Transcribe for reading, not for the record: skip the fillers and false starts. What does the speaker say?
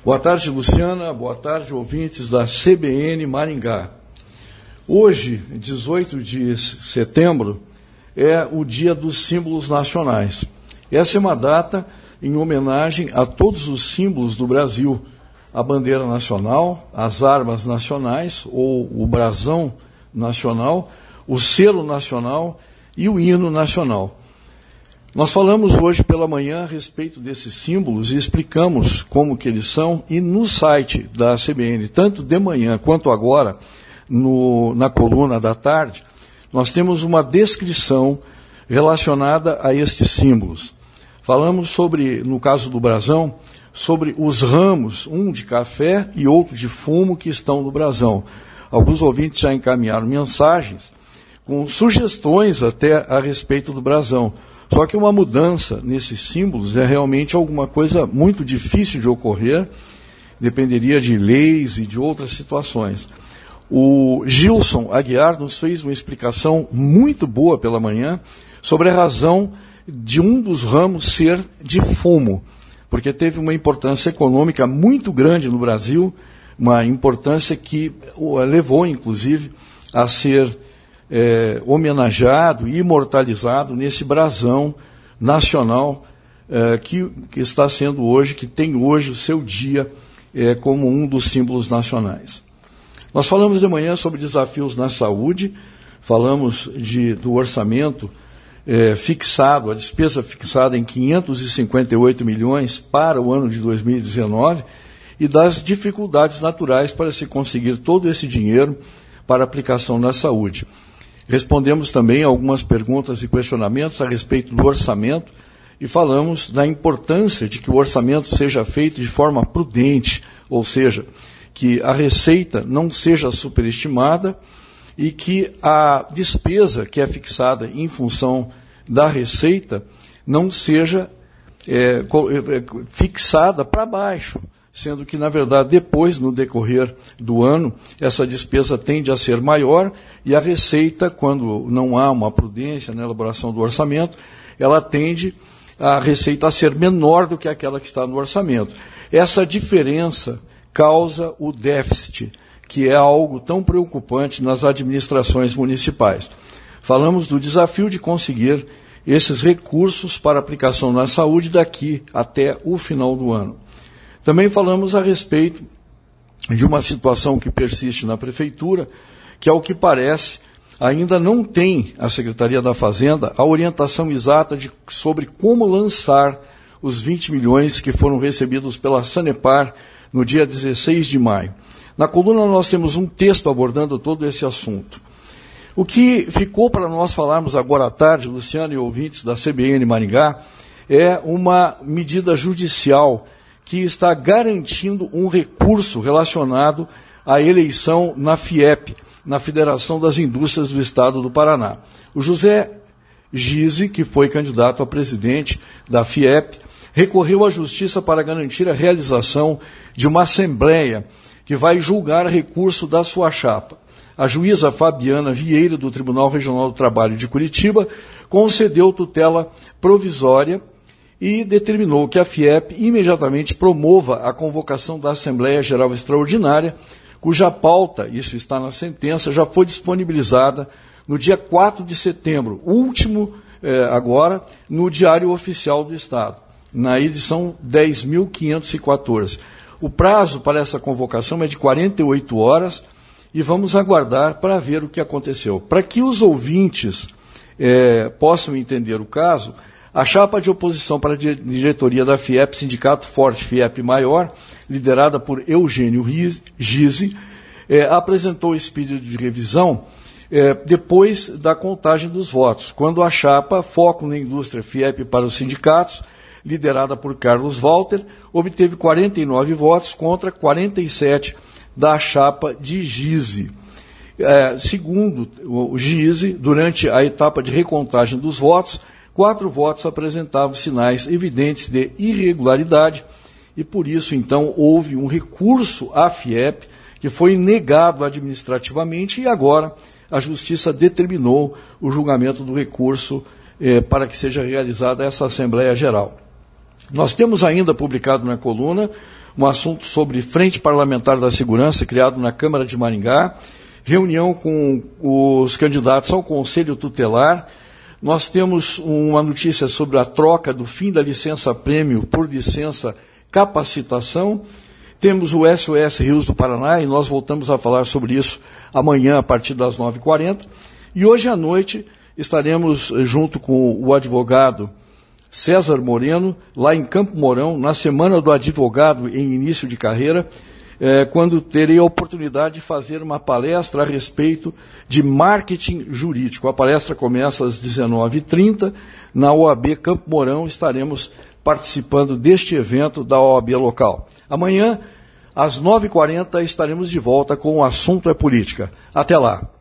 Boa tarde, Luciana. Boa tarde, ouvintes da CBN Maringá. Hoje, 18 de setembro, é o Dia dos Símbolos Nacionais. Essa é uma data em homenagem a todos os símbolos do Brasil, a bandeira nacional, as armas nacionais, ou o brasão nacional, o selo nacional e o hino nacional. Nós falamos hoje pela manhã a respeito desses símbolos e explicamos como que eles são, e no site da CBN, tanto de manhã quanto agora, na coluna da tarde, nós temos uma descrição relacionada a estes símbolos. Falamos sobre, no caso do brasão, sobre os ramos, um de café e outro de fumo que estão no brasão. Alguns ouvintes já encaminharam mensagens com sugestões até a respeito do brasão. Só que uma mudança nesses símbolos é realmente alguma coisa muito difícil de ocorrer, dependeria de leis e de outras situações. O Gilson Aguiar nos fez uma explicação muito boa pela manhã sobre a razão de um dos ramos ser de fumo, porque teve uma importância econômica muito grande no Brasil, uma importância que o levou, inclusive, a ser homenageado e imortalizado nesse brasão nacional que está sendo hoje, que tem hoje o seu dia como um dos símbolos nacionais. Nós falamos de manhã sobre desafios na saúde, falamos do orçamento fixado, a despesa fixada em 558 milhões para o ano de 2019 e das dificuldades naturais para se conseguir todo esse dinheiro para aplicação na saúde. Respondemos também algumas perguntas e questionamentos a respeito do orçamento e falamos da importância de que o orçamento seja feito de forma prudente, ou seja, que a receita não seja superestimada e que a despesa que é fixada em função da receita não seja fixada para baixo, sendo que, na verdade, depois, no decorrer do ano, essa despesa tende a ser maior e a receita, quando não há uma prudência na elaboração do orçamento, ela tende a receita a ser menor do que aquela que está no orçamento. Essa diferença causa o déficit, que é algo tão preocupante nas administrações municipais. Falamos do desafio de conseguir esses recursos para aplicação na saúde daqui até o final do ano. Também falamos a respeito de uma situação que persiste na Prefeitura, que, ao que parece, ainda não tem a Secretaria da Fazenda a orientação exata sobre como lançar os 20 milhões que foram recebidos pela Sanepar no dia 16 de maio. Na coluna nós temos um texto abordando todo esse assunto. O que ficou para nós falarmos agora à tarde, Luciano e ouvintes da CBN Maringá, é uma medida judicial que está garantindo um recurso relacionado à eleição na FIEP, na Federação das Indústrias do Estado do Paraná. O José Gize, que foi candidato a presidente da FIEP, recorreu à Justiça para garantir a realização de uma assembleia que vai julgar recurso da sua chapa. A juíza Fabiana Vieira, do Tribunal Regional do Trabalho de Curitiba, concedeu tutela provisória e determinou que a FIEP imediatamente promova a convocação da Assembleia Geral Extraordinária, cuja pauta, isso está na sentença, já foi disponibilizada no dia 4 de setembro, último agora, no Diário Oficial do Estado, na edição 10.514. O prazo para essa convocação é de 48 horas e vamos aguardar para ver o que aconteceu. Para que os ouvintes possam entender o caso, a chapa de oposição para a diretoria da FIEP, Sindicato Forte FIEP Maior, liderada por Eugênio Gize, apresentou esse pedido de revisão depois da contagem dos votos, quando a chapa Foco na Indústria FIEP para os Sindicatos, liderada por Carlos Walter, obteve 49 votos contra 47 da chapa de Gize. Segundo o Gize, durante a etapa de recontagem dos votos, 4 votos apresentavam sinais evidentes de irregularidade e, por isso, então, houve um recurso à FIEP que foi negado administrativamente e agora a Justiça determinou o julgamento do recurso para que seja realizada essa Assembleia Geral. Nós temos ainda publicado na coluna um assunto sobre Frente Parlamentar da Segurança, criado na Câmara de Maringá, reunião com os candidatos ao Conselho Tutelar. Nós temos uma notícia sobre a troca do fim da licença-prêmio por licença capacitação. Temos o SOS Rios do Paraná, e nós voltamos a falar sobre isso amanhã, a partir das 9h40. E hoje à noite estaremos junto com o advogado César Moreno, lá em Campo Mourão, na Semana do Advogado em Início de Carreira, quando terei a oportunidade de fazer uma palestra a respeito de marketing jurídico. A palestra começa às 19h30, na OAB Campo Mourão. Estaremos participando deste evento da OAB local. Amanhã, às 9h40, estaremos de volta com o Assunto é Política. Até lá.